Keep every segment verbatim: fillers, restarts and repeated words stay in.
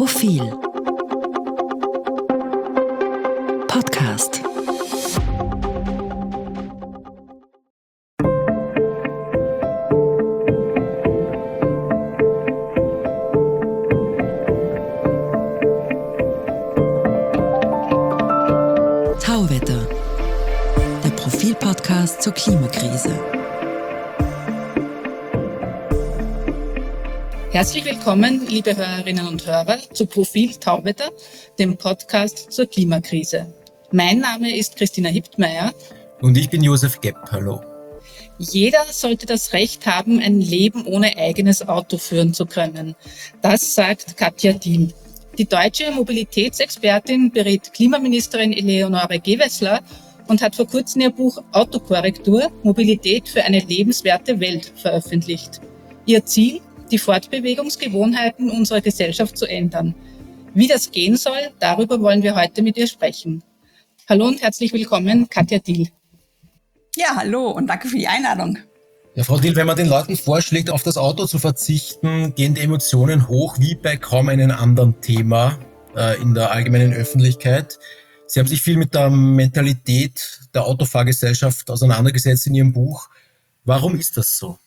Profil Podcast. Tauwetter, der Profil-Podcast zur Klimakrise. Herzlich willkommen, liebe Hörerinnen und Hörer, zu Profil Tauwetter, dem Podcast zur Klimakrise. Mein Name ist Christina Hiptmeier. Und ich bin Josef Gepp. Hallo. Jeder sollte das Recht haben, ein Leben ohne eigenes Auto führen zu können. Das sagt Katja Diehl. Die deutsche Mobilitätsexpertin berät Klimaministerin Eleonore Gewessler und hat vor kurzem ihr Buch Autokorrektur – Mobilität für eine lebenswerte Welt veröffentlicht. Ihr Ziel? Die Fortbewegungsgewohnheiten unserer Gesellschaft zu ändern. Wie das gehen soll, darüber wollen wir heute mit ihr sprechen. Hallo und herzlich willkommen, Katja Diehl. Ja, hallo und danke für die Einladung. Ja, Frau Diehl, wenn man den Leuten vorschlägt, auf das Auto zu verzichten, gehen die Emotionen hoch wie bei kaum einem anderen Thema äh, in der allgemeinen Öffentlichkeit. Sie haben sich viel mit der Mentalität der Autofahrgesellschaft auseinandergesetzt in Ihrem Buch. Warum ist das so?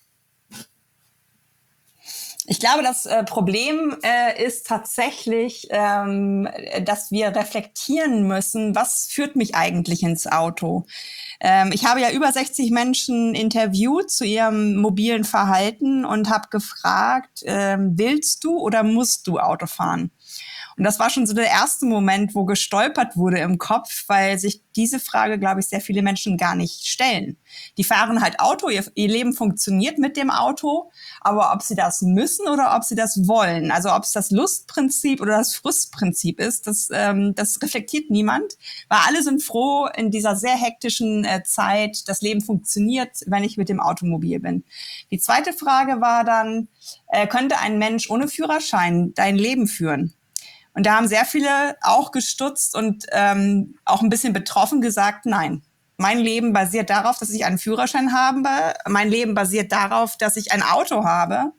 Ich glaube, das äh, Problem äh, ist tatsächlich, ähm, dass wir reflektieren müssen, was führt mich eigentlich ins Auto? Ähm, ich habe ja über sechzig Menschen interviewt zu ihrem mobilen Verhalten und habe gefragt, ähm, willst du oder musst du Auto fahren? Und das war schon so der erste Moment, wo gestolpert wurde im Kopf, weil sich diese Frage, glaube ich, sehr viele Menschen gar nicht stellen. Die fahren halt Auto, ihr, ihr Leben funktioniert mit dem Auto, aber ob sie das müssen oder ob sie das wollen, also ob es das Lustprinzip oder das Frustprinzip ist, das, ähm, das reflektiert niemand, weil alle sind froh in dieser sehr hektischen äh, Zeit, das Leben funktioniert, wenn ich mit dem Automobil bin. Die zweite Frage war dann, äh, könnte ein Mensch ohne Führerschein dein Leben führen? Und da haben sehr viele auch gestutzt und ähm, auch ein bisschen betroffen gesagt, nein. Mein Leben basiert darauf, dass ich einen Führerschein habe. Mein Leben basiert darauf, dass ich ein Auto habe.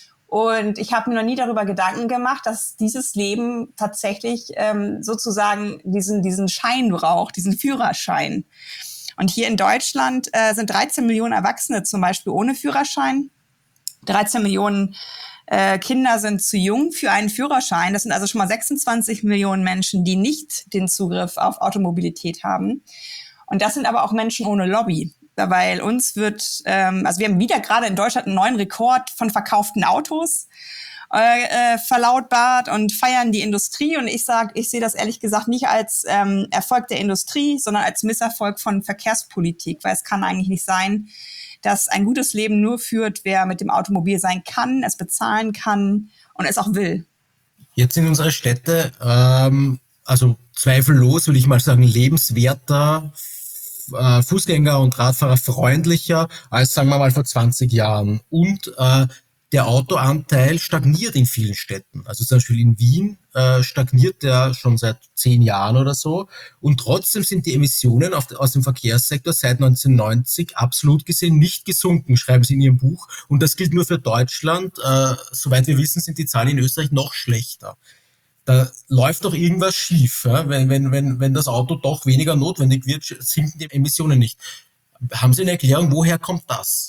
Und ich habe mir noch nie darüber Gedanken gemacht, dass dieses Leben tatsächlich ähm, sozusagen diesen, diesen Schein braucht, diesen Führerschein. Und hier in Deutschland äh, sind dreizehn Millionen Erwachsene zum Beispiel ohne Führerschein. dreizehn Millionen Äh, Kinder sind zu jung für einen Führerschein. Das sind also schon mal sechsundzwanzig Millionen Menschen, die nicht den Zugriff auf Automobilität haben. Und das sind aber auch Menschen ohne Lobby. Weil uns wird, ähm, also wir haben wieder gerade in Deutschland einen neuen Rekord von verkauften Autos äh, äh, verlautbart und feiern die Industrie. Und ich sage, ich sehe das ehrlich gesagt nicht als ähm, Erfolg der Industrie, sondern als Misserfolg von Verkehrspolitik. Weil es kann eigentlich nicht sein, dass ein gutes Leben nur führt, wer mit dem Automobil sein kann, es bezahlen kann und es auch will. Jetzt sind unsere Städte, ähm, also zweifellos, würde ich mal sagen, lebenswerter, äh, Fußgänger- und Radfahrer freundlicher als, sagen wir mal, vor zwanzig Jahren. Und äh, der Autoanteil stagniert in vielen Städten. Also zum Beispiel in Wien äh, stagniert der schon seit zehn Jahren oder so. Und trotzdem sind die Emissionen auf, aus dem Verkehrssektor seit neunzehnhundertneunzig absolut gesehen nicht gesunken, schreiben sie in ihrem Buch. Und das gilt nur für Deutschland. Äh, soweit wir wissen, sind die Zahlen in Österreich noch schlechter. Da läuft doch irgendwas schief. Ja? Wenn, wenn, wenn, wenn das Auto doch weniger notwendig wird, sinken die Emissionen nicht. Haben Sie eine Erklärung, woher kommt das?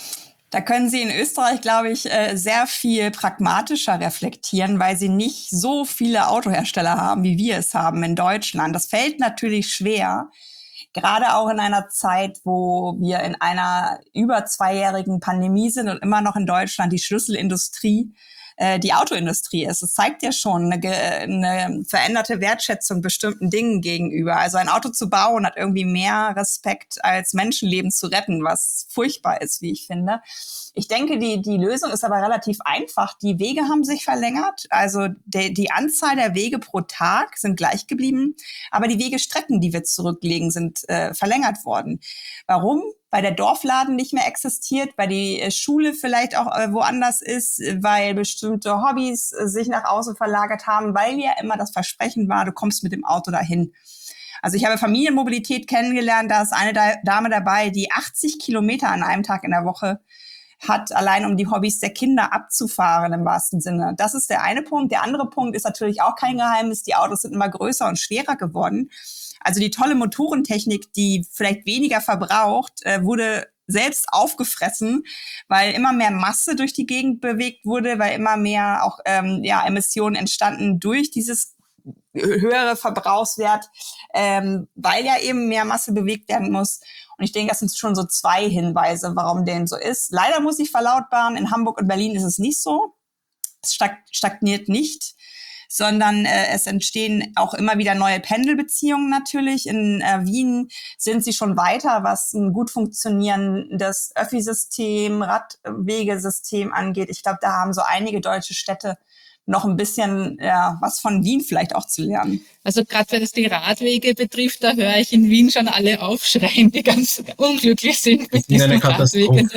Da können Sie in Österreich, glaube ich, sehr viel pragmatischer reflektieren, weil Sie nicht so viele Autohersteller haben, wie wir es haben in Deutschland. Das fällt natürlich schwer, gerade auch in einer Zeit, wo wir in einer über zweijährigen Pandemie sind und immer noch in Deutschland die Schlüsselindustrie die Autoindustrie ist. Es zeigt ja schon eine, eine veränderte Wertschätzung bestimmten Dingen gegenüber. Also ein Auto zu bauen hat irgendwie mehr Respekt als Menschenleben zu retten, was furchtbar ist, wie ich finde. Ich denke, die, die Lösung ist aber relativ einfach. Die Wege haben sich verlängert. Also de, die Anzahl der Wege pro Tag sind gleich geblieben, aber die Wegestrecken, die wir zurücklegen, sind äh, verlängert worden. Warum? Weil der Dorfladen nicht mehr existiert, weil die Schule vielleicht auch äh, woanders ist, weil bestimmte Hobbys äh, sich nach außen verlagert haben, weil ja immer das Versprechen war, du kommst mit dem Auto dahin. Also ich habe Familienmobilität kennengelernt, da ist eine Dame dabei, die achtzig Kilometer an einem Tag in der Woche hat, allein um die Hobbys der Kinder abzufahren im wahrsten Sinne. Das ist der eine Punkt. Der andere Punkt ist natürlich auch kein Geheimnis. Die Autos sind immer größer und schwerer geworden. Also die tolle Motorentechnik, die vielleicht weniger verbraucht, äh, wurde selbst aufgefressen, weil immer mehr Masse durch die Gegend bewegt wurde, weil immer mehr auch ähm, ja, Emissionen entstanden durch dieses höhere Verbrauchswert, ähm, weil ja eben mehr Masse bewegt werden muss. Und ich denke, das sind schon so zwei Hinweise, warum dem so ist. Leider muss ich verlautbaren, in Hamburg und Berlin ist es nicht so. Es stagniert nicht, sondern äh, es entstehen auch immer wieder neue Pendelbeziehungen natürlich. In äh, Wien sind sie schon weiter, was ein gut funktionierendes Öffi-System, Radwegesystem angeht. Ich glaube, da haben so einige deutsche Städte noch ein bisschen ja, was von Wien vielleicht auch zu lernen. Also gerade wenn es die Radwege betrifft, da höre ich in Wien schon alle aufschreien, die ganz unglücklich sind mit diesen Radwegen.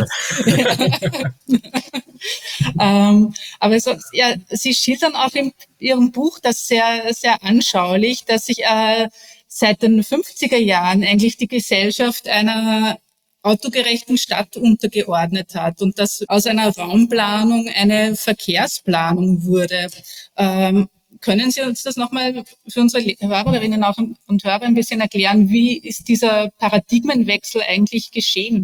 ähm, aber so, ja, Sie schildern auch in Ihrem Buch das sehr, sehr anschaulich, dass sich äh, seit den fünfziger Jahren eigentlich die Gesellschaft einer autogerechten Stadt untergeordnet hat und dass aus einer Raumplanung eine Verkehrsplanung wurde. Ähm, können Sie uns das nochmal für unsere Hörerinnen auch und Hörer ein bisschen erklären? Wie ist dieser Paradigmenwechsel eigentlich geschehen?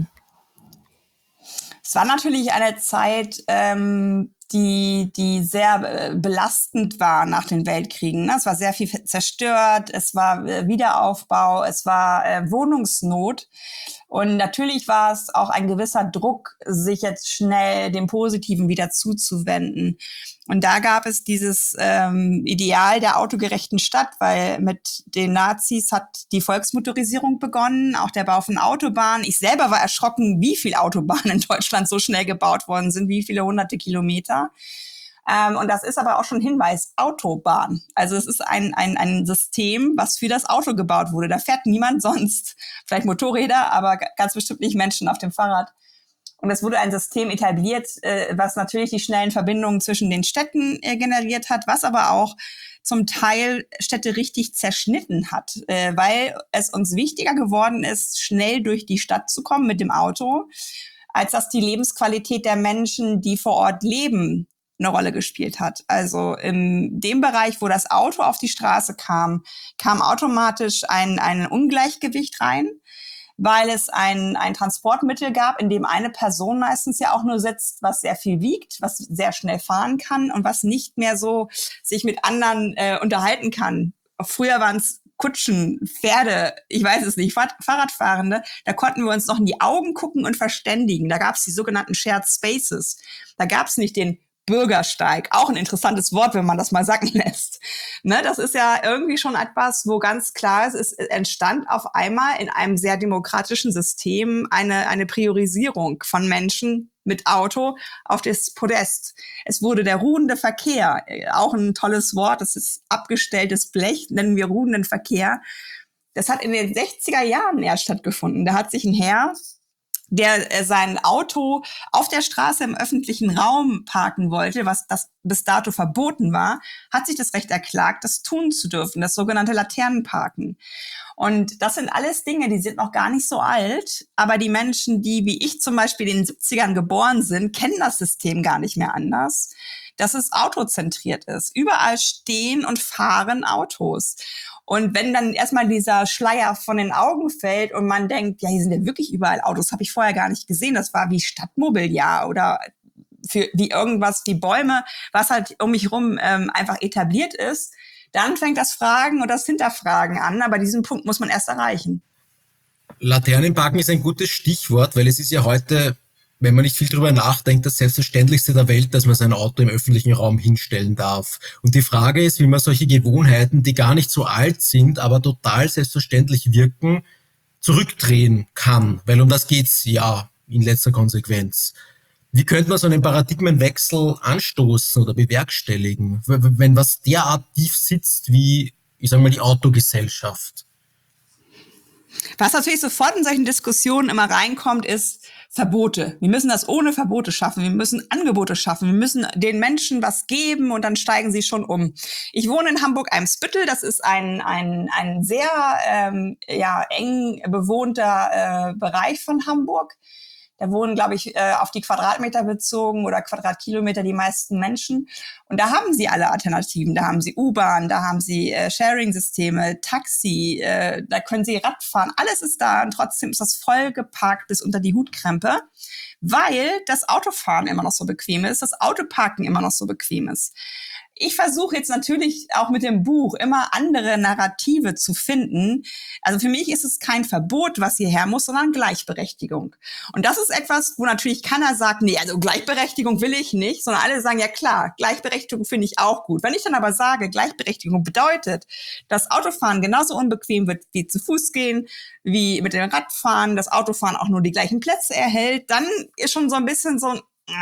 Es war natürlich eine Zeit, ähm, die, die sehr belastend war nach den Weltkriegen. Es war sehr viel zerstört, es war Wiederaufbau, es war äh, Wohnungsnot. Und natürlich war es auch ein gewisser Druck, sich jetzt schnell dem Positiven wieder zuzuwenden. Und da gab es dieses ähm, Ideal der autogerechten Stadt, weil mit den Nazis hat die Volksmotorisierung begonnen, auch der Bau von Autobahnen. Ich selber war erschrocken, wie viele Autobahnen in Deutschland so schnell gebaut worden sind, wie viele hunderte Kilometer. Ähm, und das ist aber auch schon ein Hinweis, Autobahn. Also es ist ein, ein, ein System, was für das Auto gebaut wurde. Da fährt niemand sonst, vielleicht Motorräder, aber ganz bestimmt nicht Menschen auf dem Fahrrad. Und es wurde ein System etabliert, äh, was natürlich die schnellen Verbindungen zwischen den Städten äh, generiert hat, was aber auch zum Teil Städte richtig zerschnitten hat, äh, weil es uns wichtiger geworden ist, schnell durch die Stadt zu kommen mit dem Auto, als dass die Lebensqualität der Menschen, die vor Ort leben, eine Rolle gespielt hat. Also in dem Bereich, wo das Auto auf die Straße kam, kam automatisch ein, ein Ungleichgewicht rein, weil es ein, ein Transportmittel gab, in dem eine Person meistens ja auch nur sitzt, was sehr viel wiegt, was sehr schnell fahren kann und was nicht mehr so sich mit anderen äh, unterhalten kann. Früher waren es Kutschen, Pferde, ich weiß es nicht, Fahrradfahrende, da konnten wir uns noch in die Augen gucken und verständigen. Da gab es die sogenannten Shared Spaces. Da gab es nicht den Bürgersteig, auch ein interessantes Wort, wenn man das mal sacken lässt. Ne, das ist ja irgendwie schon etwas, wo ganz klar ist, es entstand auf einmal in einem sehr demokratischen System eine, eine Priorisierung von Menschen mit Auto auf das Podest. Es wurde der ruhende Verkehr, auch ein tolles Wort, das ist abgestelltes Blech, nennen wir ruhenden Verkehr. Das hat in den sechziger Jahren erst stattgefunden. Da hat sich ein Herr, der äh, sein Auto auf der Straße im öffentlichen Raum parken wollte, was das bis dato verboten war, hat sich das Recht erklagt, das tun zu dürfen, das sogenannte Laternenparken. Und das sind alles Dinge, die sind noch gar nicht so alt, aber die Menschen, die wie ich zum Beispiel in den siebzigern geboren sind, kennen das System gar nicht mehr anders, dass es autozentriert ist. Überall stehen und fahren Autos. Und wenn dann erstmal dieser Schleier von den Augen fällt und man denkt, ja, hier sind ja wirklich überall Autos, habe ich vorher gar nicht gesehen, das war wie Stadtmobiliar oder für wie irgendwas wie Bäume, was halt um mich rum ähm, einfach etabliert ist, dann fängt das Fragen und das Hinterfragen an, aber diesen Punkt muss man erst erreichen. Laternenparken ist ein gutes Stichwort, weil es ist ja heute, wenn man nicht viel drüber nachdenkt, das Selbstverständlichste der Welt, dass man sein Auto im öffentlichen Raum hinstellen darf. Und die Frage ist, wie man solche Gewohnheiten, die gar nicht so alt sind, aber total selbstverständlich wirken, zurückdrehen kann. Weil um das geht's ja in letzter Konsequenz. Wie könnte man so einen Paradigmenwechsel anstoßen oder bewerkstelligen, wenn was derart tief sitzt wie, ich sage mal, die Autogesellschaft? Was natürlich sofort in solchen Diskussionen immer reinkommt, ist Verbote. Wir müssen das ohne Verbote schaffen. Wir müssen Angebote schaffen. Wir müssen den Menschen was geben und dann steigen sie schon um. Ich wohne in Hamburg-Eimsbüttel. Das ist ein, ein, ein sehr ähm, ja, eng bewohnter äh, Bereich von Hamburg. Da wohnen, glaube ich, äh, auf die Quadratmeter bezogen oder Quadratkilometer die meisten Menschen. Und da haben sie alle Alternativen. Da haben sie U-Bahn, da haben sie äh, Sharing-Systeme, Taxi, äh, da können sie Rad fahren. Alles ist da und trotzdem ist das voll geparkt bis unter die Hutkrempe, weil das Autofahren immer noch so bequem ist, das Autoparken immer noch so bequem ist. Ich versuche jetzt natürlich auch mit dem Buch immer andere Narrative zu finden. Also für mich ist es kein Verbot, was hierher muss, sondern Gleichberechtigung. Und das ist etwas, wo natürlich keiner sagt, nee, also Gleichberechtigung will ich nicht, sondern alle sagen, ja klar, Gleichberechtigung finde ich auch gut. Wenn ich dann aber sage, Gleichberechtigung bedeutet, dass Autofahren genauso unbequem wird wie zu Fuß gehen, wie mit dem Radfahren, das Autofahren auch nur die gleichen Plätze erhält, dann ist schon so ein bisschen so ein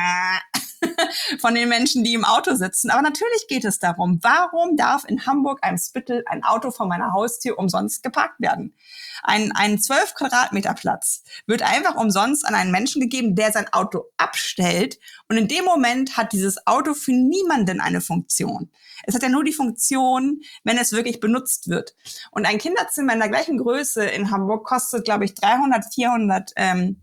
von den Menschen, die im Auto sitzen. Aber natürlich geht es darum, warum darf in Hamburg einem Spittel ein Auto vor meiner Haustür umsonst geparkt werden? Ein, ein zwölf Quadratmeter Platz wird einfach umsonst an einen Menschen gegeben, der sein Auto abstellt. Und in dem Moment hat dieses Auto für niemanden eine Funktion. Es hat ja nur die Funktion, wenn es wirklich benutzt wird. Und ein Kinderzimmer in der gleichen Größe in Hamburg kostet, glaube ich, dreihundert, vierhundert ähm,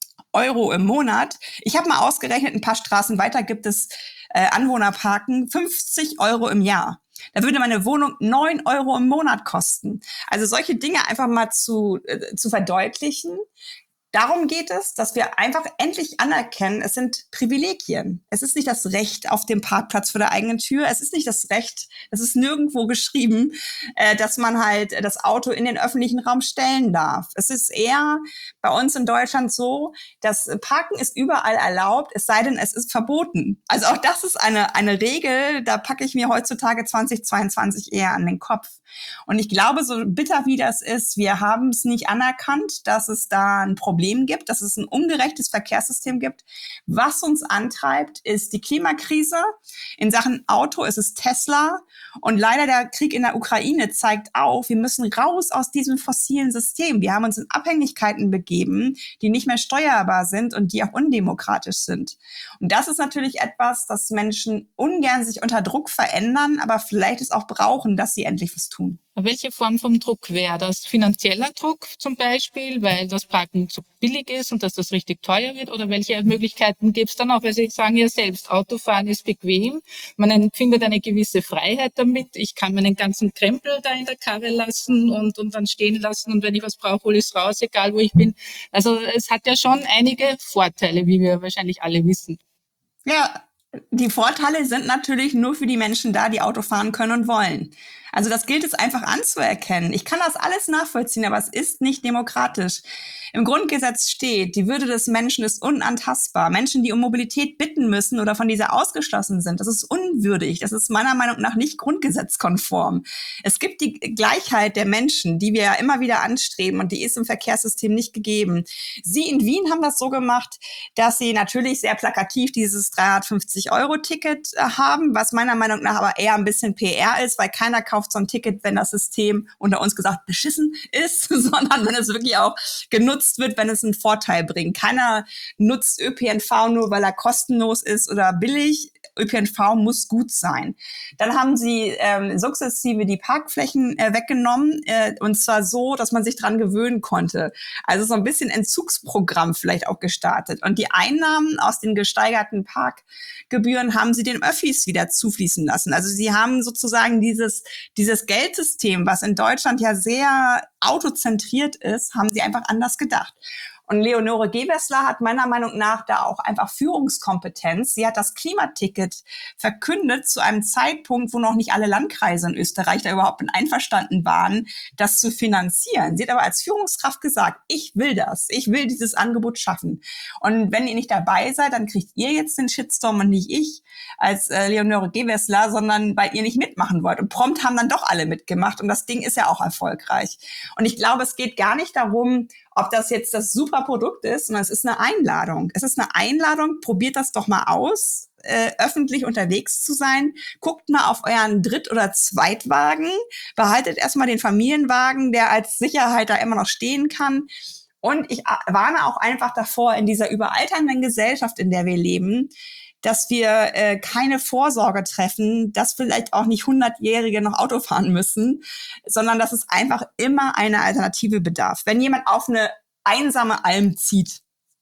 Euro im Monat. Ich habe mal ausgerechnet, ein paar Straßen weiter gibt es äh, Anwohnerparken, fünfzig Euro im Jahr. Da würde meine Wohnung neun Euro im Monat kosten. Also solche Dinge einfach mal zu, äh, zu verdeutlichen. Darum geht es, dass wir einfach endlich anerkennen, es sind Privilegien. Es ist nicht das Recht auf dem Parkplatz vor der eigenen Tür. Es ist nicht das Recht, es ist nirgendwo geschrieben, äh, dass man halt das Auto in den öffentlichen Raum stellen darf. Es ist eher bei uns in Deutschland so, dass Parken ist überall erlaubt, es sei denn, es ist verboten. Also auch das ist eine, eine Regel, da packe ich mir heutzutage zweitausendzweiundzwanzig eher an den Kopf. Und ich glaube, so bitter wie das ist, wir haben es nicht anerkannt, dass es da ein Problem gibt, dass es ein ungerechtes Verkehrssystem gibt. Was uns antreibt, ist die Klimakrise. In Sachen Auto ist es Tesla. Und leider der Krieg in der Ukraine zeigt auf, wir müssen raus aus diesem fossilen System. Wir haben uns in Abhängigkeiten begeben, die nicht mehr steuerbar sind und die auch undemokratisch sind. Und das ist natürlich etwas, das Menschen ungern sich unter Druck verändern, aber vielleicht es auch brauchen, dass sie endlich was tun. Welche Form vom Druck wäre das? Finanzieller Druck zum Beispiel, weil das Parken zu billig ist und dass das richtig teuer wird? Oder welche Möglichkeiten gibt es dann auch? Also ich sage ja selbst, Autofahren ist bequem. Man empfindet eine gewisse Freiheit damit. Ich kann meinen ganzen Krempel da in der Karre lassen und, und dann stehen lassen. Und wenn ich was brauche, hole ich es raus, egal wo ich bin. Also es hat ja schon einige Vorteile, wie wir wahrscheinlich alle wissen. Ja, die Vorteile sind natürlich nur für die Menschen da, die Auto fahren können und wollen. Also das gilt es einfach anzuerkennen. Ich kann das alles nachvollziehen, aber es ist nicht demokratisch. Im Grundgesetz steht, die Würde des Menschen ist unantastbar. Menschen, die um Mobilität bitten müssen oder von dieser ausgeschlossen sind, das ist unwürdig. Das ist meiner Meinung nach nicht grundgesetzkonform. Es gibt die Gleichheit der Menschen, die wir ja immer wieder anstreben und die ist im Verkehrssystem nicht gegeben. Sie in Wien haben das so gemacht, dass sie natürlich sehr plakativ dieses dreihundertfünfzig Euro Ticket haben, was meiner Meinung nach aber eher ein bisschen P R ist, weil keiner kauft so ein Ticket, wenn das System unter uns gesagt beschissen ist, sondern wenn es wirklich auch genutzt wird, wenn es einen Vorteil bringt. Keiner nutzt Ö P N V nur, weil er kostenlos ist oder billig. Ö P N V muss gut sein. Dann haben sie ähm, sukzessive die Parkflächen äh, weggenommen, äh, und zwar so, dass man sich dran gewöhnen konnte. Also so ein bisschen Entzugsprogramm vielleicht auch gestartet. Und die Einnahmen aus den gesteigerten Parkgebühren haben sie den Öffis wieder zufließen lassen. Also sie haben sozusagen dieses, dieses Geldsystem, was in Deutschland ja sehr autozentriert ist, haben sie einfach anders gedacht. Und Leonore Gewessler hat meiner Meinung nach da auch einfach Führungskompetenz. Sie hat das Klimaticket verkündet zu einem Zeitpunkt, wo noch nicht alle Landkreise in Österreich da überhaupt mit einverstanden waren, das zu finanzieren. Sie hat aber als Führungskraft gesagt, ich will das. Ich will dieses Angebot schaffen. Und wenn ihr nicht dabei seid, dann kriegt ihr jetzt den Shitstorm und nicht ich als äh, Leonore Gewessler, sondern weil ihr nicht mitmachen wollt. Und prompt haben dann doch alle mitgemacht. Und das Ding ist ja auch erfolgreich. Und ich glaube, es geht gar nicht darum, ob das jetzt das super Produkt ist, sondern es ist eine Einladung. Es ist eine Einladung, probiert das doch mal aus, äh, öffentlich unterwegs zu sein. Guckt mal auf euren Dritt- oder Zweitwagen. Behaltet erstmal den Familienwagen, der als Sicherheit da immer noch stehen kann. Und ich warne auch einfach davor, in dieser überalternden Gesellschaft, in der wir leben, dass wir äh, keine Vorsorge treffen, dass vielleicht auch nicht hundertjährige noch Auto fahren müssen, sondern dass es einfach immer eine Alternative bedarf. Wenn jemand auf eine einsame Alm zieht,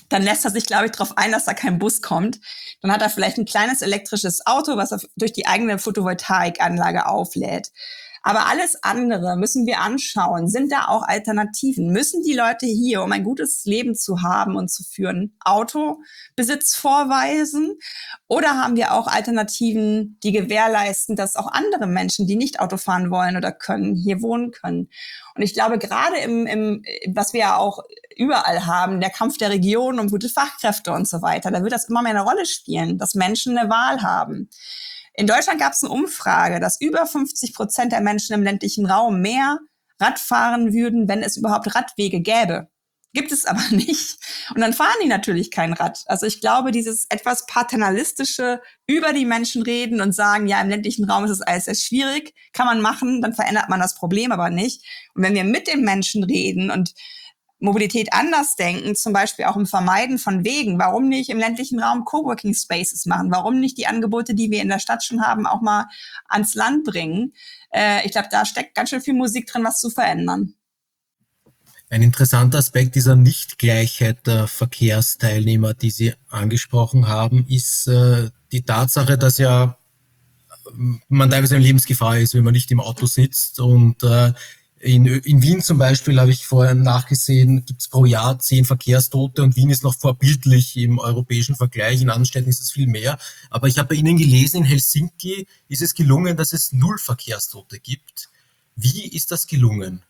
dann lässt er sich, glaube ich, darauf ein, dass da kein Bus kommt. Dann hat er vielleicht ein kleines elektrisches Auto, was er durch die eigene Photovoltaikanlage auflädt. Aber alles andere müssen wir anschauen. Sind da auch Alternativen? Müssen die Leute hier, um ein gutes Leben zu haben und zu führen, Autobesitz vorweisen? Oder haben wir auch Alternativen, die gewährleisten, dass auch andere Menschen, die nicht Auto fahren wollen oder können, hier wohnen können? Und ich glaube, gerade im, im, was wir ja auch überall haben, der Kampf der Regionen um gute Fachkräfte und so weiter, da wird das immer mehr eine Rolle spielen, dass Menschen eine Wahl haben. In Deutschland gab es eine Umfrage, dass über fünfzig Prozent der Menschen im ländlichen Raum mehr Rad fahren würden, wenn es überhaupt Radwege gäbe. Gibt es aber nicht. Und dann fahren die natürlich kein Rad. Also ich glaube, dieses etwas paternalistische über die Menschen reden und sagen, ja, im ländlichen Raum ist es alles sehr schwierig, kann man machen, dann verändert man das Problem aber nicht. Und wenn wir mit den Menschen reden und Mobilität anders denken, zum Beispiel auch im Vermeiden von Wegen. Warum nicht im ländlichen Raum Coworking Spaces machen? Warum nicht die Angebote, die wir in der Stadt schon haben, auch mal ans Land bringen? Äh, ich glaube, da steckt ganz schön viel Musik drin, was zu verändern. Ein interessanter Aspekt dieser Nichtgleichheit der Verkehrsteilnehmer, die Sie angesprochen haben, ist äh, die Tatsache, dass ja man teilweise in Lebensgefahr ist, wenn man nicht im Auto sitzt. Und äh, in, in Wien zum Beispiel, habe ich vorher nachgesehen, gibt es pro Jahr zehn Verkehrstote und Wien ist noch vorbildlich im europäischen Vergleich. In anderen Städten ist es viel mehr. Aber ich habe bei Ihnen gelesen, in Helsinki ist es gelungen, dass es null Verkehrstote gibt. Wie ist das gelungen?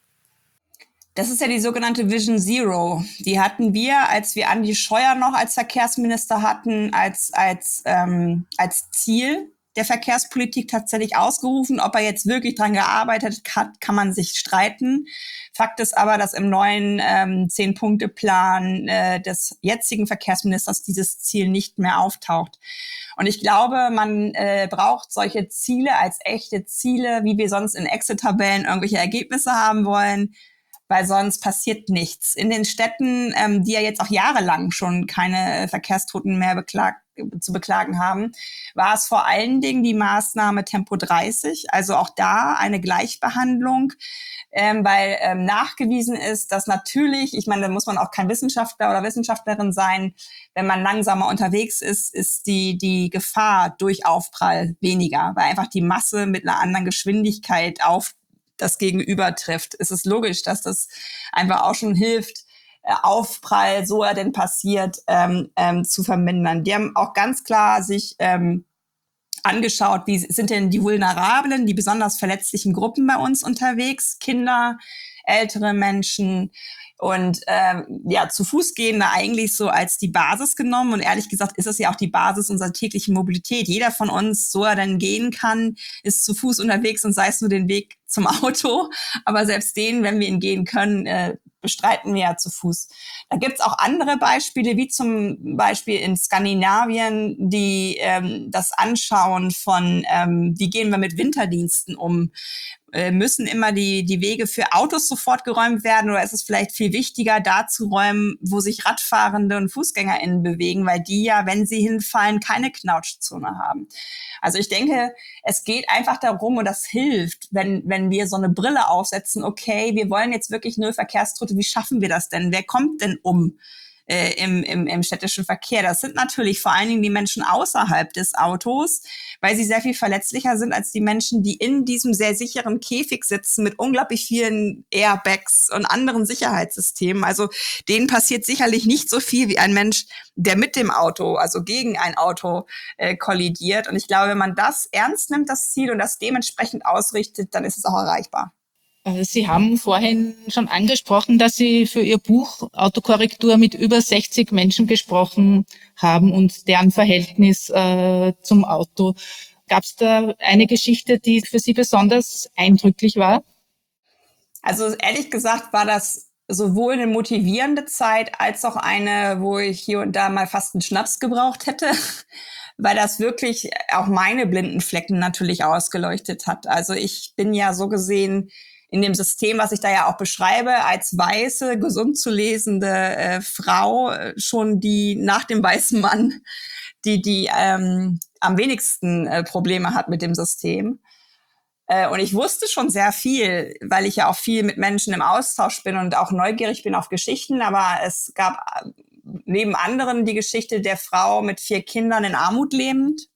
Das ist ja die sogenannte Vision Zero. Die hatten wir, als wir Andi Scheuer noch als Verkehrsminister hatten, als, als, ähm, als Ziel der Verkehrspolitik tatsächlich ausgerufen. Ob er jetzt wirklich dran gearbeitet hat, kann man sich streiten. Fakt ist aber, dass im neuen ähm, Zehn-Punkte-Plan äh, des jetzigen Verkehrsministers dieses Ziel nicht mehr auftaucht. Und ich glaube, man äh, braucht solche Ziele als echte Ziele, wie wir sonst in Excel-Tabellen irgendwelche Ergebnisse haben wollen, weil sonst passiert nichts. In den Städten, ähm, die ja jetzt auch jahrelang schon keine Verkehrstoten mehr beklagt, zu beklagen haben, war es vor allen Dingen die Maßnahme Tempo dreißig, also auch da eine Gleichbehandlung, ähm, weil ähm, nachgewiesen ist, dass natürlich, ich meine, da muss man auch kein Wissenschaftler oder Wissenschaftlerin sein, wenn man langsamer unterwegs ist, ist die die Gefahr durch Aufprall weniger, weil einfach die Masse mit einer anderen Geschwindigkeit auf das Gegenüber trifft. Es ist logisch, dass das einfach auch schon hilft, Aufprall, so er denn passiert, ähm, ähm, zu vermindern. Die haben auch ganz klar sich ähm, angeschaut, wie sind denn die vulnerablen, die besonders verletzlichen Gruppen bei uns unterwegs, Kinder, ältere Menschen und ähm, ja, zu Fuß gehen da eigentlich so als die Basis genommen. Und ehrlich gesagt ist es ja auch die Basis unserer täglichen Mobilität. Jeder von uns, so er denn gehen kann, ist zu Fuß unterwegs und sei es nur den Weg zum Auto. Aber selbst den, wenn wir ihn gehen können, äh, bestreiten wir ja zu Fuß. Da gibt's auch andere Beispiele, wie zum Beispiel in Skandinavien, die ähm, das Anschauen von, ähm, wie gehen wir mit Winterdiensten um? Äh, müssen immer die die Wege für Autos sofort geräumt werden oder ist es vielleicht viel wichtiger, da zu räumen, wo sich Radfahrende und FußgängerInnen bewegen, weil die ja, wenn sie hinfallen, keine Knautschzone haben. Also ich denke, es geht einfach darum, und das hilft, wenn wenn wir so eine Brille aufsetzen, okay, wir wollen jetzt wirklich null Verkehrstote, wie schaffen wir das denn? Wer kommt denn um äh, im, im, im städtischen Verkehr? Das sind natürlich vor allen Dingen die Menschen außerhalb des Autos, weil sie sehr viel verletzlicher sind als die Menschen, die in diesem sehr sicheren Käfig sitzen mit unglaublich vielen Airbags und anderen Sicherheitssystemen. Also denen passiert sicherlich nicht so viel wie ein Mensch, der mit dem Auto, also gegen ein Auto äh, kollidiert. Und ich glaube, wenn man das ernst nimmt, das Ziel, und das dementsprechend ausrichtet, dann ist es auch erreichbar. Sie haben vorhin schon angesprochen, dass Sie für Ihr Buch Autokorrektur mit über sechzig Menschen gesprochen haben und deren Verhältnis äh, zum Auto. Gab es da eine Geschichte, die für Sie besonders eindrücklich war? Also ehrlich gesagt war das sowohl eine motivierende Zeit als auch eine, wo ich hier und da mal fast einen Schnaps gebraucht hätte, weil das wirklich auch meine blinden Flecken natürlich ausgeleuchtet hat. Also ich bin ja so gesehen in dem System, was ich da ja auch beschreibe, als weiße, gesund zu lesende äh, Frau äh, schon die nach dem weißen Mann, die die ähm, am wenigsten äh, Probleme hat mit dem System. Äh, und ich wusste schon sehr viel, weil ich ja auch viel mit Menschen im Austausch bin und auch neugierig bin auf Geschichten. Aber es gab neben anderen die Geschichte der Frau mit vier Kindern in Armut lebend,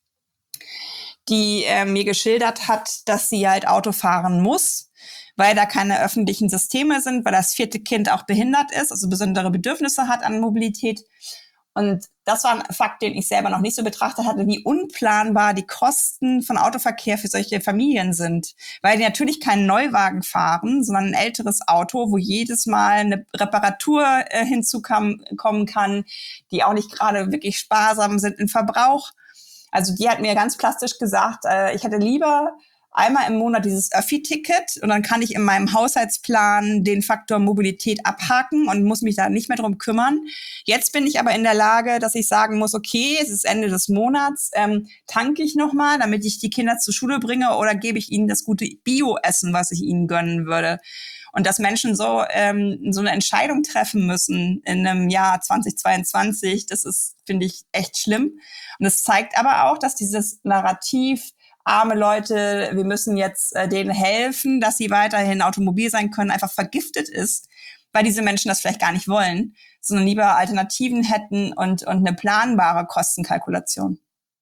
die äh, mir geschildert hat, dass sie halt Auto fahren muss, weil da keine öffentlichen Systeme sind, weil das vierte Kind auch behindert ist, also besondere Bedürfnisse hat an Mobilität. Und das war ein Fakt, den ich selber noch nicht so betrachtet hatte, wie unplanbar die Kosten von Autoverkehr für solche Familien sind. Weil die natürlich keinen Neuwagen fahren, sondern ein älteres Auto, wo jedes Mal eine Reparatur äh, hinzukommen kann, die auch nicht gerade wirklich sparsam sind im Verbrauch. Also die hat mir ganz plastisch gesagt, äh, ich hätte lieber einmal im Monat dieses Öffi-Ticket und dann kann ich in meinem Haushaltsplan den Faktor Mobilität abhaken und muss mich da nicht mehr drum kümmern. Jetzt bin ich aber in der Lage, dass ich sagen muss, okay, es ist Ende des Monats, ähm, tanke ich nochmal, damit ich die Kinder zur Schule bringe oder gebe ich ihnen das gute Bio-Essen, was ich ihnen gönnen würde. Und dass Menschen so ähm, so eine Entscheidung treffen müssen in einem Jahr zweitausendzweiundzwanzig, das ist, finde ich, echt schlimm. Und es zeigt aber auch, dass dieses Narrativ, arme Leute, wir müssen jetzt äh, denen helfen, dass sie weiterhin automobil sein können, einfach vergiftet ist, weil diese Menschen das vielleicht gar nicht wollen, sondern lieber Alternativen hätten und, und eine planbare Kostenkalkulation.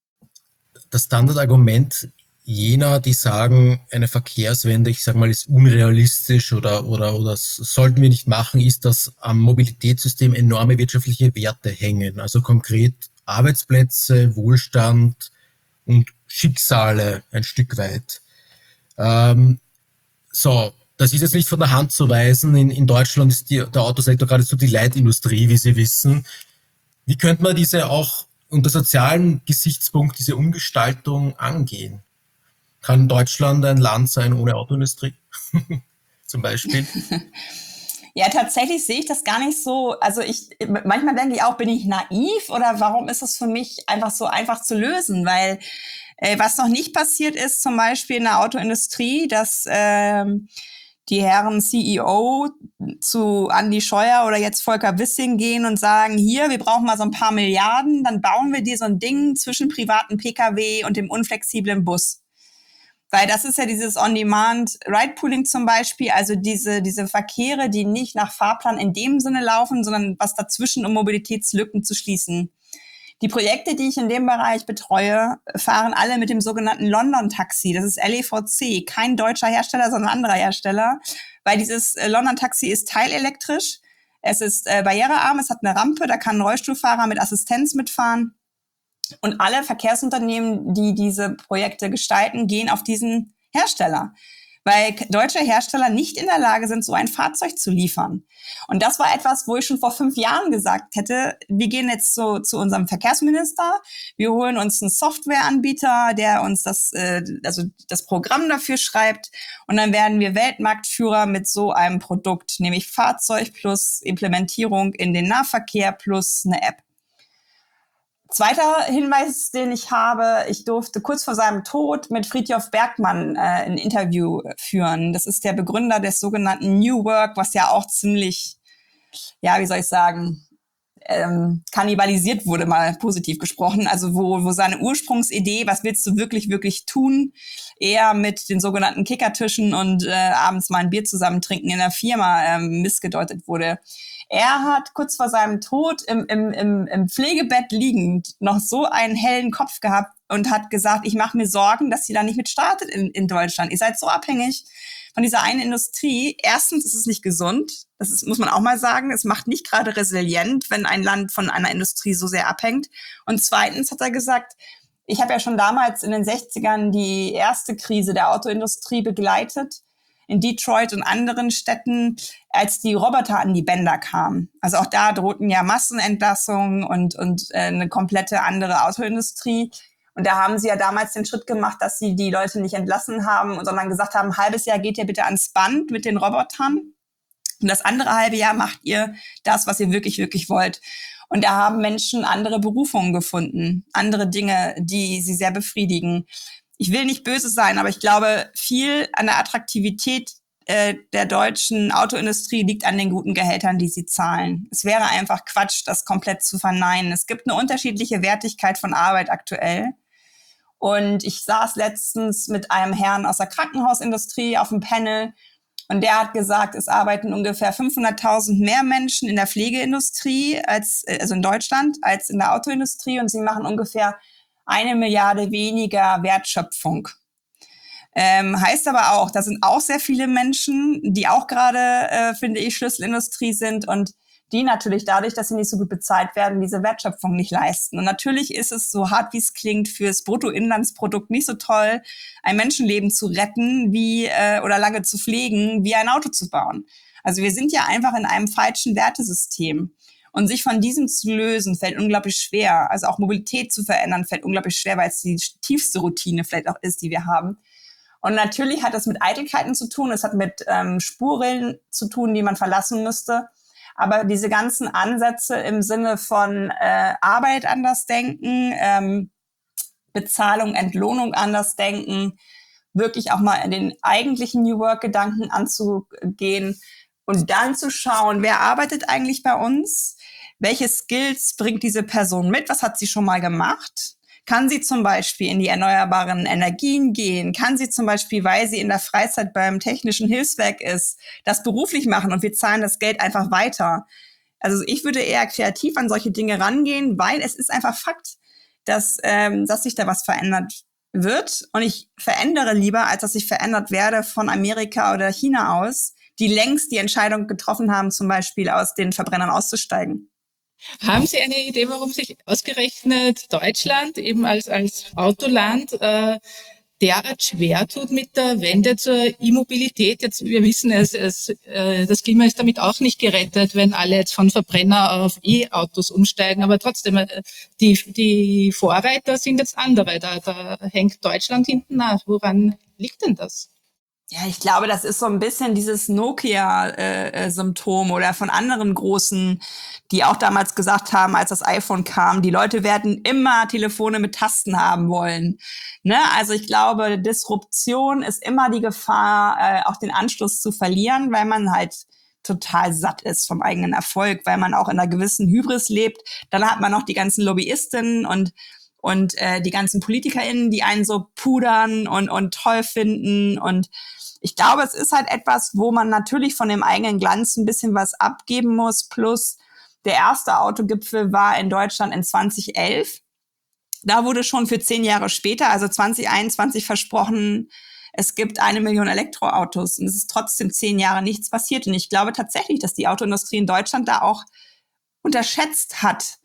Das Standardargument jener, die sagen, eine Verkehrswende, ich sag mal, ist unrealistisch oder, oder, oder das sollten wir nicht machen, ist, dass am Mobilitätssystem enorme wirtschaftliche Werte hängen. Also konkret Arbeitsplätze, Wohlstand und Schicksale ein Stück weit. Ähm, so, das ist jetzt nicht von der Hand zu weisen. In, in Deutschland ist die, der Autosektor geradezu die Leitindustrie, wie Sie wissen. Wie könnte man diese auch unter sozialen Gesichtspunkt, diese Umgestaltung angehen? Kann Deutschland ein Land sein ohne Autoindustrie? Zum Beispiel? Ja, tatsächlich sehe ich das gar nicht so. Also ich, manchmal denke ich auch, bin ich naiv oder warum ist es für mich einfach so einfach zu lösen? Weil äh, was noch nicht passiert ist, zum Beispiel in der Autoindustrie, dass ähm, die Herren C E O zu Andi Scheuer oder jetzt Volker Wissing gehen und sagen, hier, wir brauchen mal so ein paar Milliarden, dann bauen wir dir so ein Ding zwischen privaten P K W und dem unflexiblen Bus. Weil das ist ja dieses On-Demand-Ride-Pooling zum Beispiel, also diese diese Verkehre, die nicht nach Fahrplan in dem Sinne laufen, sondern was dazwischen, um Mobilitätslücken zu schließen. Die Projekte, die ich in dem Bereich betreue, fahren alle mit dem sogenannten London-Taxi. Das ist L E V C, kein deutscher Hersteller, sondern ein anderer Hersteller. Weil dieses London-Taxi ist teilelektrisch, es ist äh, barrierearm, es hat eine Rampe, da kann ein Rollstuhlfahrer mit Assistenz mitfahren. Und alle Verkehrsunternehmen, die diese Projekte gestalten, gehen auf diesen Hersteller, weil deutsche Hersteller nicht in der Lage sind, so ein Fahrzeug zu liefern. Und das war etwas, wo ich schon vor fünf Jahren gesagt hätte, wir gehen jetzt so zu unserem Verkehrsminister, wir holen uns einen Softwareanbieter, der uns das, äh, also das Programm dafür schreibt und dann werden wir Weltmarktführer mit so einem Produkt, nämlich Fahrzeug plus Implementierung in den Nahverkehr plus eine App. Zweiter Hinweis, den ich habe, ich durfte kurz vor seinem Tod mit Fridtjof Bergmann äh, ein Interview führen. Das ist der Begründer des sogenannten New Work, was ja auch ziemlich, ja, wie soll ich sagen, ähm, kannibalisiert wurde, mal positiv gesprochen. Also wo, wo seine Ursprungsidee, was willst du wirklich, wirklich tun, eher mit den sogenannten Kickertischen und äh, abends mal ein Bier zusammen trinken in der Firma ähm, missgedeutet wurde. Er hat kurz vor seinem Tod im, im, im, im Pflegebett liegend noch so einen hellen Kopf gehabt und hat gesagt, ich mache mir Sorgen, dass sie da nicht mit startet in, in Deutschland. Ihr seid so abhängig von dieser einen Industrie. Erstens ist es nicht gesund. Das ist, muss man auch mal sagen. Es macht nicht gerade resilient, wenn ein Land von einer Industrie so sehr abhängt. Und zweitens hat er gesagt, ich habe ja schon damals in den sechzigern die erste Krise der Autoindustrie begleitet. In Detroit und anderen Städten, als die Roboter an die Bänder kamen. Also auch da drohten ja Massenentlassungen und, und äh, eine komplette andere Autoindustrie. Und da haben sie ja damals den Schritt gemacht, dass sie die Leute nicht entlassen haben, sondern gesagt haben, ein halbes Jahr geht ihr bitte ans Band mit den Robotern. Und das andere halbe Jahr macht ihr das, was ihr wirklich, wirklich wollt. Und da haben Menschen andere Berufungen gefunden, andere Dinge, die sie sehr befriedigen. Ich will nicht böse sein, aber ich glaube, viel an der Attraktivität äh, der deutschen Autoindustrie liegt an den guten Gehältern, die sie zahlen. Es wäre einfach Quatsch, das komplett zu verneinen. Es gibt eine unterschiedliche Wertigkeit von Arbeit aktuell. Und ich saß letztens mit einem Herrn aus der Krankenhausindustrie auf dem Panel und der hat gesagt, es arbeiten ungefähr fünfhunderttausend mehr Menschen in der Pflegeindustrie, als also in Deutschland, als in der Autoindustrie und sie machen ungefähr eine Milliarde weniger Wertschöpfung. Ähm, heißt aber auch, da sind auch sehr viele Menschen, die auch gerade, äh, finde ich, Schlüsselindustrie sind und die natürlich dadurch, dass sie nicht so gut bezahlt werden, diese Wertschöpfung nicht leisten. Und natürlich ist es, so hart wie es klingt, fürs Bruttoinlandsprodukt nicht so toll, ein Menschenleben zu retten wie äh, oder lange zu pflegen, wie ein Auto zu bauen. Also wir sind ja einfach in einem falschen Wertesystem. Und sich von diesem zu lösen, fällt unglaublich schwer. Also auch Mobilität zu verändern, fällt unglaublich schwer, weil es die tiefste Routine vielleicht auch ist, die wir haben. Und natürlich hat das mit Eitelkeiten zu tun, es hat mit ähm, Spuren zu tun, die man verlassen müsste. Aber diese ganzen Ansätze im Sinne von äh, Arbeit anders denken, ähm, Bezahlung, Entlohnung anders denken, wirklich auch mal in den eigentlichen New Work-Gedanken anzugehen und dann zu schauen, wer arbeitet eigentlich bei uns, welche Skills bringt diese Person mit, was hat sie schon mal gemacht. Kann sie zum Beispiel in die erneuerbaren Energien gehen? Kann sie zum Beispiel, weil sie in der Freizeit beim technischen Hilfswerk ist, das beruflich machen und wir zahlen das Geld einfach weiter? Also ich würde eher kreativ an solche Dinge rangehen, weil es ist einfach Fakt, dass, ähm, dass sich da was verändert wird. Und ich verändere lieber, als dass ich verändert werde von Amerika oder China aus, die längst die Entscheidung getroffen haben, zum Beispiel aus den Verbrennern auszusteigen. Haben Sie eine Idee, warum sich ausgerechnet Deutschland eben als, als Autoland äh, derart schwer tut mit der Wende zur E-Mobilität? Jetzt, wir wissen, es, es, äh, das Klima ist damit auch nicht gerettet, wenn alle jetzt von Verbrenner auf E-Autos umsteigen. Aber trotzdem, äh, die, die Vorreiter sind jetzt andere. Da, da hängt Deutschland hinten nach. Woran liegt denn das? Ja, ich glaube, das ist so ein bisschen dieses Nokia-Symptom äh, oder von anderen Großen, die auch damals gesagt haben, als das iPhone kam, die Leute werden immer Telefone mit Tasten haben wollen. Ne? Also ich glaube, Disruption ist immer die Gefahr, äh, auch den Anschluss zu verlieren, weil man halt total satt ist vom eigenen Erfolg, weil man auch in einer gewissen Hybris lebt. Dann hat man noch die ganzen Lobbyistinnen und und äh, die ganzen PolitikerInnen, die einen so pudern und und toll finden. Und ich glaube, es ist halt etwas, wo man natürlich von dem eigenen Glanz ein bisschen was abgeben muss. Plus der erste Autogipfel war in Deutschland in zwanzig elf. Da wurde schon für zehn Jahre später, also zwanzig einundzwanzig, versprochen, es gibt eine Million Elektroautos. Und es ist trotzdem zehn Jahre nichts passiert. Und ich glaube tatsächlich, dass die Autoindustrie in Deutschland da auch unterschätzt hat,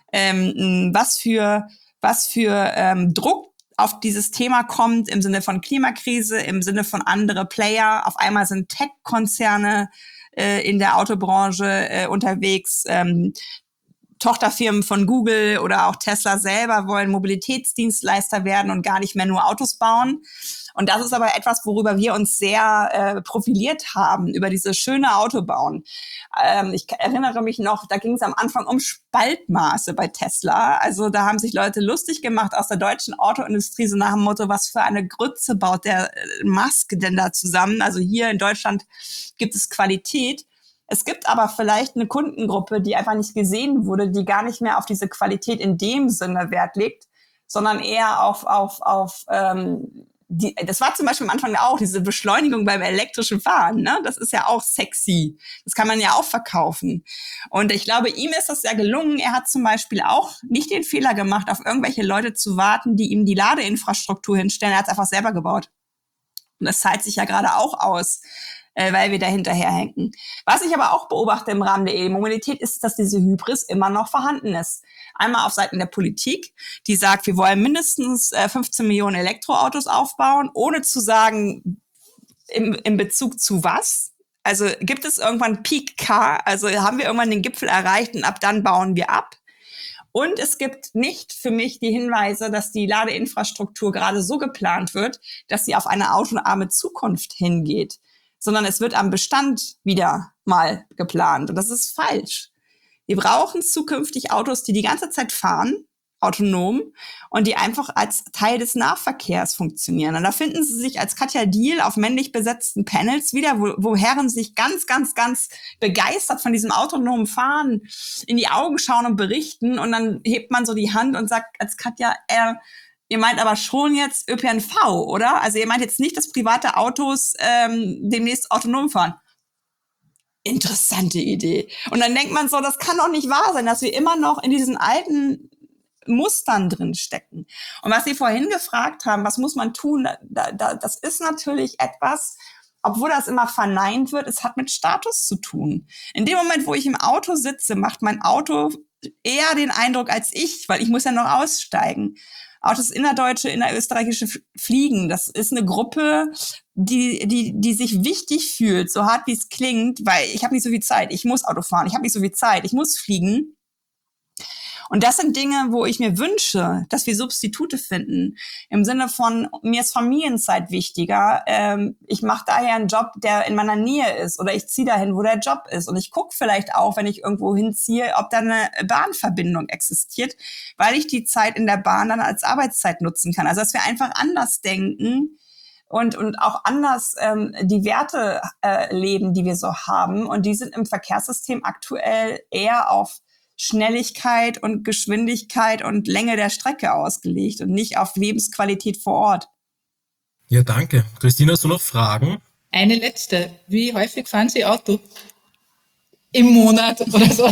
ähm, was für was für ähm, Druck auf dieses Thema kommt im Sinne von Klimakrise, im Sinne von andere Player. Auf einmal sind Tech-Konzerne äh, in der Autobranche äh, unterwegs. Ähm, Tochterfirmen von Google oder auch Tesla selber wollen Mobilitätsdienstleister werden und gar nicht mehr nur Autos bauen. Und das ist aber etwas, worüber wir uns sehr äh, profiliert haben, über diese schöne Autobauen. Ähm, ich erinnere mich noch, da ging es am Anfang um Spaltmaße bei Tesla. Also da haben sich Leute lustig gemacht aus der deutschen Autoindustrie, so nach dem Motto, was für eine Grütze baut der Musk denn da zusammen? Also hier in Deutschland gibt es Qualität. Es gibt aber vielleicht eine Kundengruppe, die einfach nicht gesehen wurde, die gar nicht mehr auf diese Qualität in dem Sinne Wert legt, sondern eher auf, auf, auf ähm, die, das war zum Beispiel am Anfang auch diese Beschleunigung beim elektrischen Fahren, ne? Das ist ja auch sexy. Das kann man ja auch verkaufen. Und ich glaube, ihm ist das ja gelungen. Er hat zum Beispiel auch nicht den Fehler gemacht, auf irgendwelche Leute zu warten, die ihm die Ladeinfrastruktur hinstellen. Er hat es einfach selber gebaut. Und das zahlt sich ja gerade auch aus, äh, weil wir da hinterherhängen. Was ich aber auch beobachte im Rahmen der E-Mobilität ist, dass diese Hybris immer noch vorhanden ist. Einmal auf Seiten der Politik, die sagt, wir wollen mindestens äh, fünfzehn Millionen Elektroautos aufbauen, ohne zu sagen, im, im Bezug zu was. Also gibt es irgendwann Peak Car, also haben wir irgendwann den Gipfel erreicht und ab dann bauen wir ab. Und es gibt nicht für mich die Hinweise, dass die Ladeinfrastruktur gerade so geplant wird, dass sie auf eine autoarme Zukunft hingeht, sondern es wird am Bestand wieder mal geplant. Und das ist falsch. Wir brauchen zukünftig Autos, die die ganze Zeit fahren, autonom, und die einfach als Teil des Nahverkehrs funktionieren. Und da finden Sie sich als Katja Diehl auf männlich besetzten Panels wieder, wo, wo Herren sich ganz, ganz, ganz begeistert von diesem autonomen Fahren in die Augen schauen und berichten. Und dann hebt man so die Hand und sagt als Katja, äh, ihr meint aber schon jetzt Ö P N V, oder? Also ihr meint jetzt nicht, dass private Autos ähm, demnächst autonom fahren. Interessante Idee. Und dann denkt man so, das kann doch nicht wahr sein, dass wir immer noch in diesen alten Mustern drin stecken. Und was Sie vorhin gefragt haben, was muss man tun, da, da, das ist natürlich etwas, obwohl das immer verneint wird, es hat mit Status zu tun. In dem Moment, wo ich im Auto sitze, macht mein Auto eher den Eindruck als ich, weil ich muss ja noch aussteigen. Auch das innerdeutsche, innerösterreichische Fliegen, das ist eine Gruppe, die die die sich wichtig fühlt, so hart wie es klingt, weil ich habe nicht so viel Zeit, ich muss Auto fahren, ich habe nicht so viel Zeit, ich muss fliegen. Und das sind Dinge, wo ich mir wünsche, dass wir Substitute finden. Im Sinne von, mir ist Familienzeit wichtiger. Ähm, ich mache daher einen Job, der in meiner Nähe ist. Oder ich ziehe dahin, wo der Job ist. Und ich gucke vielleicht auch, wenn ich irgendwo hinziehe, ob da eine Bahnverbindung existiert, weil ich die Zeit in der Bahn dann als Arbeitszeit nutzen kann. Also dass wir einfach anders denken und und auch anders ähm, die Werte äh, leben, die wir so haben. Und die sind im Verkehrssystem aktuell eher auf Schnelligkeit und Geschwindigkeit und Länge der Strecke ausgelegt und nicht auf Lebensqualität vor Ort. Ja, danke. Christina, hast du noch Fragen? Eine letzte. Wie häufig fahren Sie Auto? Im Monat oder so?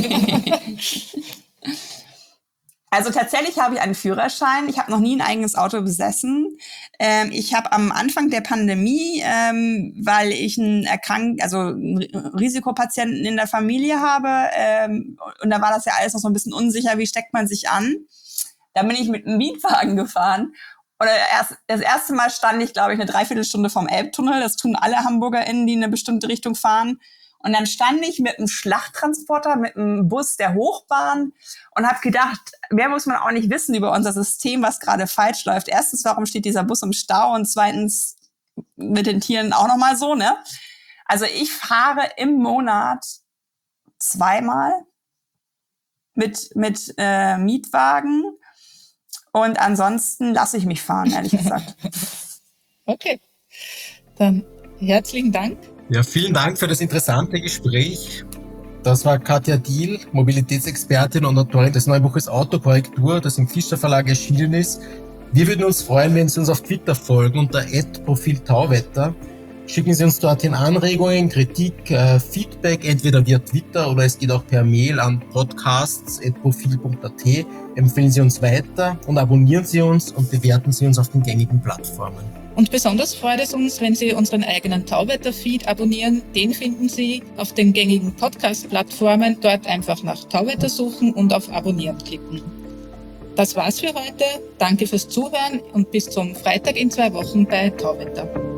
Also tatsächlich habe ich einen Führerschein. Ich habe noch nie ein eigenes Auto besessen. Ähm, ich habe am Anfang der Pandemie, ähm, weil ich einen erkrankt, also einen Risikopatienten in der Familie habe, ähm, und da war das ja alles noch so ein bisschen unsicher, wie steckt man sich an. Da bin ich mit einem Mietwagen gefahren. Oder erst, das erste Mal stand ich, glaube ich, eine Dreiviertelstunde vom Elbtunnel. Das tun alle HamburgerInnen, die in eine bestimmte Richtung fahren. Und dann stand ich mit einem Schlachttransporter, mit einem Bus der Hochbahn und habe gedacht, mehr muss man auch nicht wissen über unser System, was gerade falsch läuft. Erstens, warum steht dieser Bus im Stau? Und zweitens, mit den Tieren auch nochmal so, ne? Also ich fahre im Monat zweimal mit, mit äh, Mietwagen und ansonsten lasse ich mich fahren, ehrlich gesagt. Okay, dann herzlichen Dank. Ja, vielen Dank für das interessante Gespräch. Das war Katja Diehl, Mobilitätsexpertin und Autorin des neuen Buches Autokorrektur, das im Fischer Verlag erschienen ist. Wir würden uns freuen, wenn Sie uns auf Twitter folgen unter at profil tauwetter. Schicken Sie uns dorthin Anregungen, Kritik, äh, Feedback, entweder via Twitter oder es geht auch per Mail an podcasts at profil punkt at. Empfehlen Sie uns weiter und abonnieren Sie uns und bewerten Sie uns auf den gängigen Plattformen. Und besonders freut es uns, wenn Sie unseren eigenen Tauwetter-Feed abonnieren. Den finden Sie auf den gängigen Podcast-Plattformen. Dort einfach nach Tauwetter suchen und auf Abonnieren klicken. Das war's für heute. Danke fürs Zuhören und bis zum Freitag in zwei Wochen bei Tauwetter.